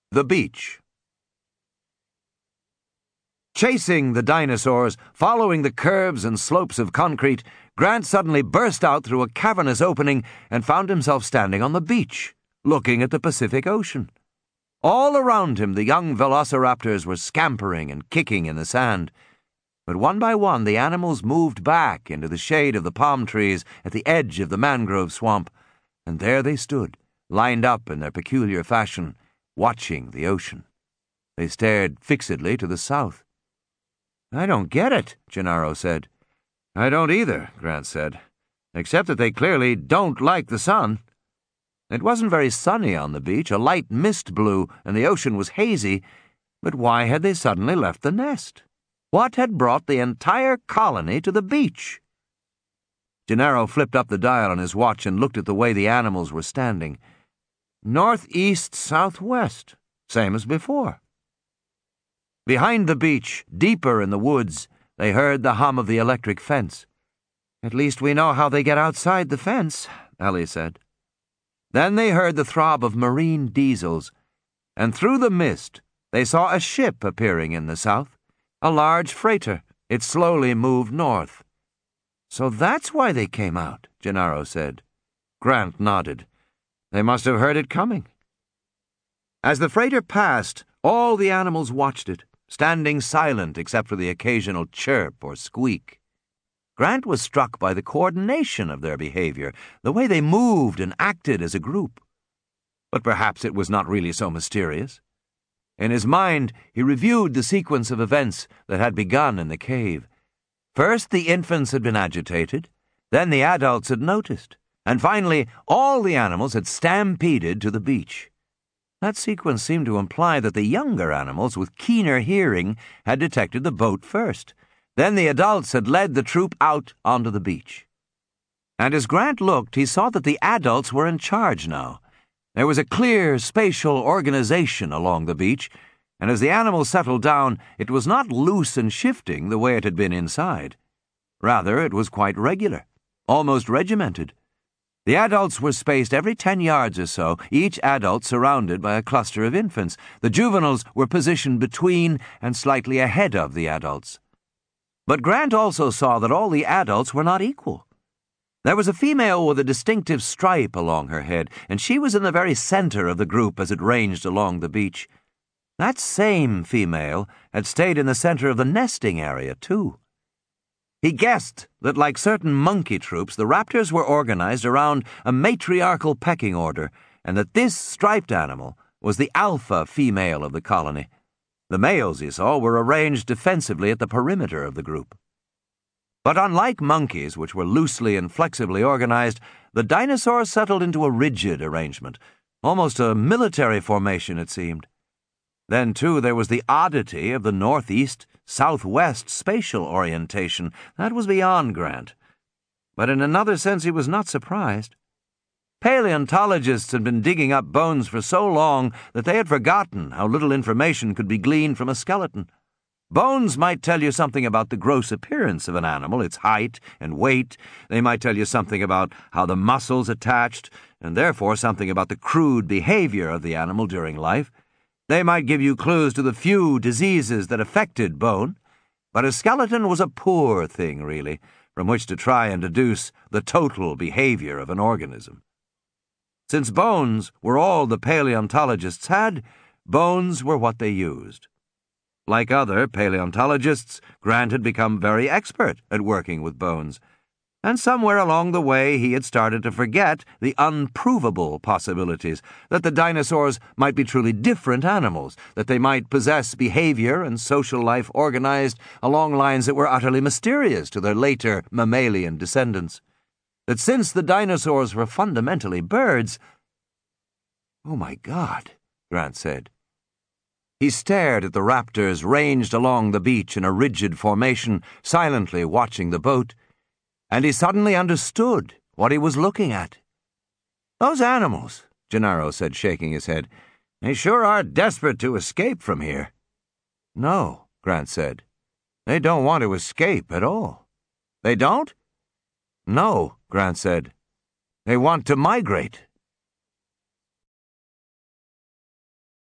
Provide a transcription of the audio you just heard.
The beach. Chasing the dinosaurs, following the curves and slopes of concrete, Grant suddenly burst out through a cavernous opening and found himself standing on the beach, looking at the Pacific Ocean. All around him, the young velociraptors were scampering and kicking in the sand. But one by one, the animals moved back into the shade of the palm trees at the edge of the mangrove swamp, and there they stood, lined up in their peculiar fashion, watching the ocean. They stared fixedly to the south. "I don't get it," Gennaro said. "I don't either," Grant said, "except that they clearly don't like the sun." It wasn't very sunny on the beach. A light mist blew, and the ocean was hazy. But why had they suddenly left the nest? What had brought the entire colony to the beach? Gennaro flipped up the dial on his watch and looked at the way the animals were standing. Northeast-southwest, same as before. Behind the beach, deeper in the woods, they heard the hum of the electric fence. "At least we know how they get outside the fence," Ellie said. Then they heard the throb of marine diesels, and through the mist they saw a ship appearing in the south, a large freighter. It slowly moved north. "So that's why they came out," Gennaro said. Grant nodded. They must have heard it coming. As the freighter passed, all the animals watched it, standing silent except for the occasional chirp or squeak. Grant was struck by the coordination of their behavior, the way they moved and acted as a group. But perhaps it was not really so mysterious. In his mind, he reviewed the sequence of events that had begun in the cave. First, the infants had been agitated, then the adults had noticed, and finally, all the animals had stampeded to the beach. That sequence seemed to imply that the younger animals with keener hearing had detected the boat first. Then the adults had led the troop out onto the beach. And as Grant looked, he saw that the adults were in charge now. There was a clear spatial organization along the beach, and as the animals settled down, it was not loose and shifting the way it had been inside. Rather, it was quite regular, almost regimented. The adults were spaced every 10 yards or so, each adult surrounded by a cluster of infants. The juveniles were positioned between and slightly ahead of the adults. But Grant also saw that all the adults were not equal. There was a female with a distinctive stripe along her head, and she was in the very center of the group as it ranged along the beach. That same female had stayed in the center of the nesting area, too. He guessed that, like certain monkey troops, the raptors were organized around a matriarchal pecking order, and that this striped animal was the alpha female of the colony. The males, he saw, were arranged defensively at the perimeter of the group. But unlike monkeys, which were loosely and flexibly organized, the dinosaurs settled into a rigid arrangement, almost a military formation, it seemed. Then, too, there was the oddity of the northeast-southwest spatial orientation. That was beyond Grant. But in another sense, he was not surprised. Paleontologists had been digging up bones for so long that they had forgotten how little information could be gleaned from a skeleton. Bones might tell you something about the gross appearance of an animal, its height and weight. They might tell you something about how the muscles attached, and therefore something about the crude behavior of the animal during life. They might give you clues to the few diseases that affected bone, but a skeleton was a poor thing, really, from which to try and deduce the total behavior of an organism. Since bones were all the paleontologists had, bones were what they used. Like other paleontologists, Grant had become very expert at working with bones, and somewhere along the way he had started to forget the unprovable possibilities, that the dinosaurs might be truly different animals, that they might possess behavior and social life organized along lines that were utterly mysterious to their later mammalian descendants, that since the dinosaurs were fundamentally birds— "Oh, my God," Grant said. He stared at the raptors ranged along the beach in a rigid formation, silently watching the boat, and he suddenly understood what he was looking at. "Those animals," Gennaro said, shaking his head, "they sure are desperate to escape from here." "No," Grant said. "They don't want to escape at all." "They don't?" "No," Grant said. "They want to migrate."